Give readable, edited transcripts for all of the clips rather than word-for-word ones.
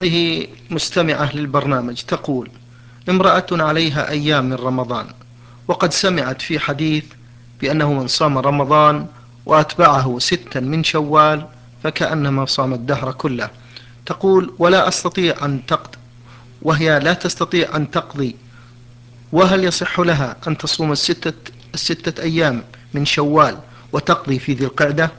هذه مستمعة للبرنامج تقول: امرأة عليها أيام من رمضان، وقد سمعت في حديث بأنه من صام رمضان وأتبعه 6 من شوال فكأنما صام الدهر كله. تقول: ولا أستطيع أن تقضي، وهي لا تستطيع أن تقضي، وهل يصح لها أن تصوم الستة أيام من شوال وتقضي في ذي القعدة؟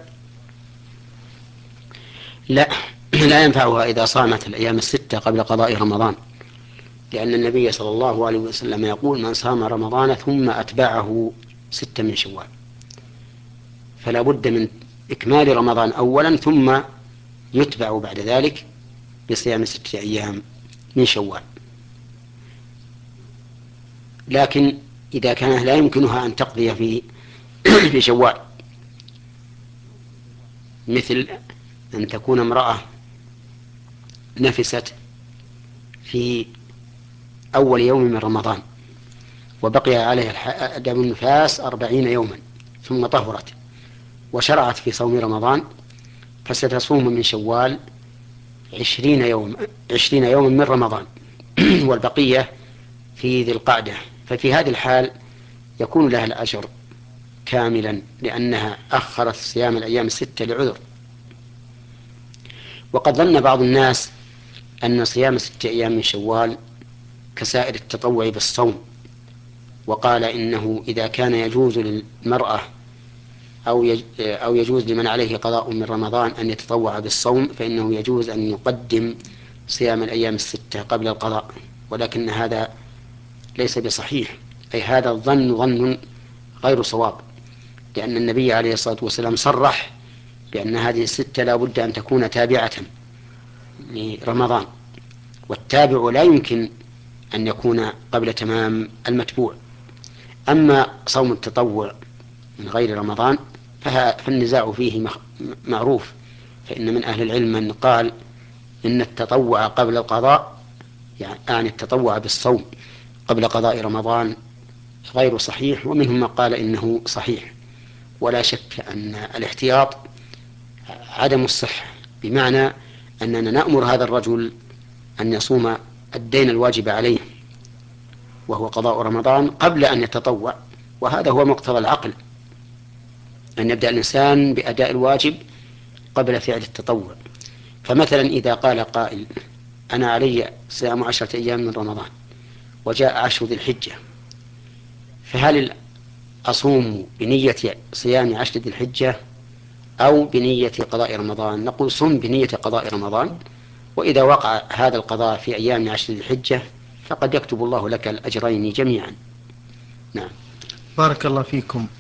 لا، لا ينفعها إذا صامت الأيام الستة قبل قضاء رمضان، لأن النبي صلى الله عليه وسلم يقول: من صام رمضان ثم أتبعه 6 من شوال. فلا بد من إكمال رمضان أولا، ثم يتبع بعد ذلك بصيام 6 أيام من شوال. لكن إذا كان لا يمكنها أن تقضي في شوال، مثل أن تكون امرأة نفست في أول يوم من رمضان وبقي عليها دم النفاس 40 يوما ثم طهرت وشرعت في صوم رمضان، فستصوم من شوال 20 يوما من رمضان والبقية في ذي القعدة. ففي هذه الحال يكون لها الأجر كاملا، لأنها أخرت صيام الأيام الستة لعذر. وقد ظن بعض الناس أن صيام 6 أيام من شوال كسائر التطوع بالصوم، وقال إنه إذا كان يجوز للمرأة أو يجوز لمن عليه قضاء من رمضان أن يتطوع بالصوم، فإنه يجوز أن يقدم صيام الأيام الستة قبل القضاء. ولكن هذا ليس بصحيح، أي هذا الظن ظن غير صواب، لأن النبي عليه الصلاة والسلام صرح بأن هذه الستة لا بد أن تكون تابعة لرمضان، والتابع لا يمكن أن يكون قبل تمام المتبوع. أما صوم التطوع من غير رمضان فالنزاع فيه معروف، فإن من أهل العلم من قال إن التطوع قبل القضاء، يعني التطوع بالصوم قبل قضاء رمضان، غير صحيح، ومنهم من قال إنه صحيح. ولا شك أن الاحتياط عدم الصحة، بمعنى أننا نأمر هذا الرجل أن يصوم الدين الواجب عليه وهو قضاء رمضان قبل أن يتطوع، وهذا هو مقتضى العقل، أن يبدأ الإنسان بأداء الواجب قبل فعل التطوع. فمثلا إذا قال قائل: أنا علي صيام 10 أيام من رمضان وجاء 10 ذي الحجة، فهل أصوم بنية صيام 10 ذي الحجة أو بنية قضاء رمضان؟ نقول: صم بنية قضاء رمضان، وإذا وقع هذا القضاء في أيام 10 ذي الحجة فقد يكتب الله لك الأجرين جميعا. نعم. بارك الله فيكم.